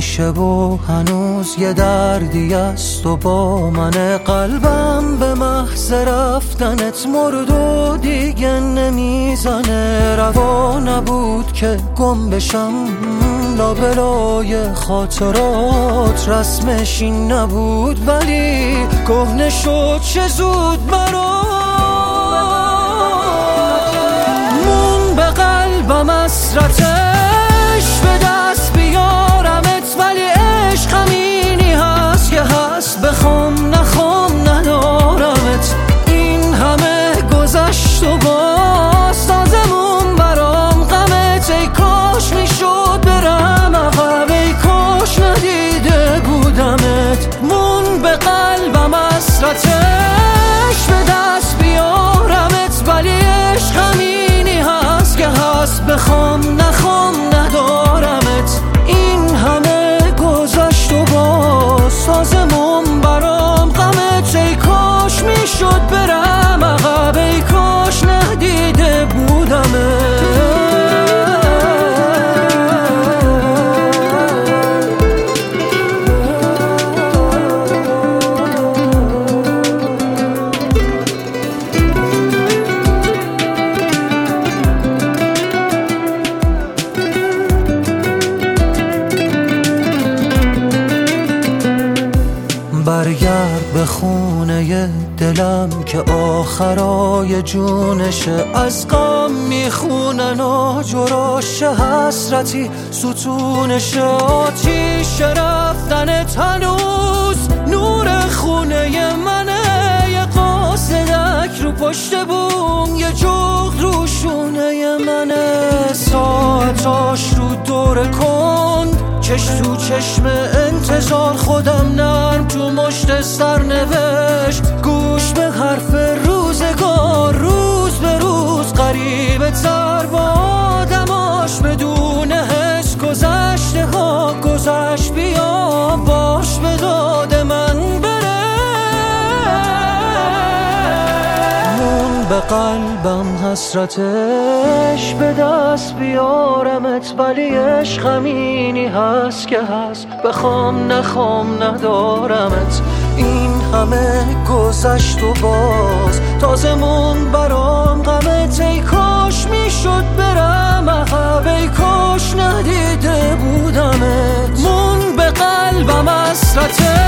میشه و هنوز یه دردی است و با من. قلبم به محض رفتنت مرد و دیگه نمیزنه. روا نبود که گم بشم لابلای خاطرات، رسمش این نبود ولی کهنه شد چه زود برات. مون به قلبم حسرتش به دست بیارمت، ولی عشق همینی هست که هست، بخوام نخوام ندارمت. این همه گذشت و باز تازمون برام غمت. ای کاش میشد برم عقب، ای کاش ندیده بودمت. مون به قلبم حسرتش به دست بیارمت، ولی عشق همینی هست که هست، بخوام نخوام ندارمت. این همه گذشت و باز تازمون برام غمت. ای کاش میشد برم عقب، ای کاش ندیده بودمت. برگرد به خونه دلم که آخرای جونشه. از غم میخونن و جراش حسرتی ستونشه. آتیش رفتنت هنوز نور خونه منه. یه قاصدک رو پشت بوم، یه جغد رو شونه منه. ساعتاش رو دور کند، چش تو چشم انتظار، خودم نرم تو مشت سرنوشت. گوش به حرف روزگار، روز به روز غریبه تر با آدماش. بدون حس گذشته ها گذشت، بیا باش به داد من بره. مون به قلبم حسرتش به دست بیارمت، ولی عشق همینی هست که هست، بخوام نخوام ندارمت. این همه گذشت و باز تازمون برام غمت. ای کاش میشد برم عقب، ای کاش ندیده بودمت. مون به قلبم حسرتش